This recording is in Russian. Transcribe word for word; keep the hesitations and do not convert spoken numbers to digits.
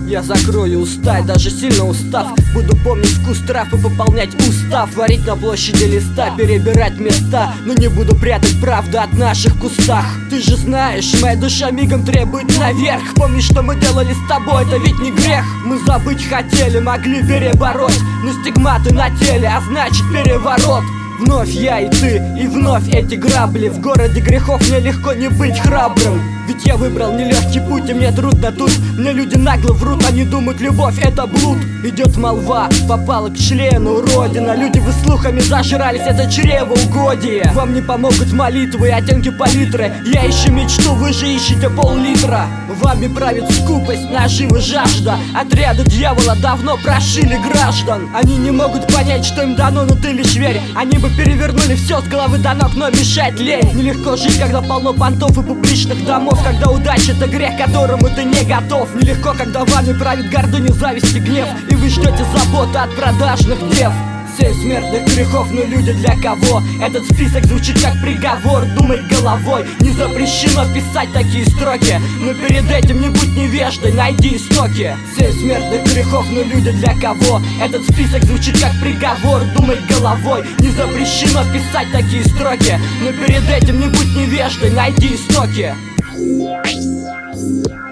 Я закрою уста, и даже сильно устав, буду помнить вкус трав и пополнять устав. Варить на площади листа, перебирать места, но не буду прятать правду от наших кустах. Ты же знаешь, моя душа мигом требует наверх. Помни, что мы делали с тобой, это ведь не грех. Мы забыть хотели, могли перебороть, но стигматы на теле, а значит переворот. Вновь я и ты, и вновь эти грабли. В городе грехов мне легко не быть храбрым, ведь я выбрал нелегкий путь, и мне трудно тут. Мне люди нагло врут, они думают, любовь это блуд. Идет молва, попала к члену родина. Люди вы слухами зажрались, это чревоугодие. Вам не помогут молитвы и оттенки палитры. Я ищу мечту, вы же ищете пол-литра. Вами правит скупость, наживы, жажда. Отряды дьявола давно прошили граждан. Они не могут понять, что им дано, но ты лишь верь. Они бы перевернули все с головы до ног, но мешать лень. Нелегко жить, когда полно понтов и публичных домов, когда удача это грех, к которому ты не готов. Нелегко, когда вами правит гордыня, зависть и гнев, и вы ждете заботы от продажных дев. Семь смертных грехов, но люди для кого? Этот список звучит как приговор, думай головой. Не запрещено писать такие строки, но перед этим не будь невеждой, найди истоки. Семь смертных грехов, но люди для кого? Этот список звучит как приговор, думай головой. Не запрещено писать такие строки, но перед этим не будь невеждой, найди истоки.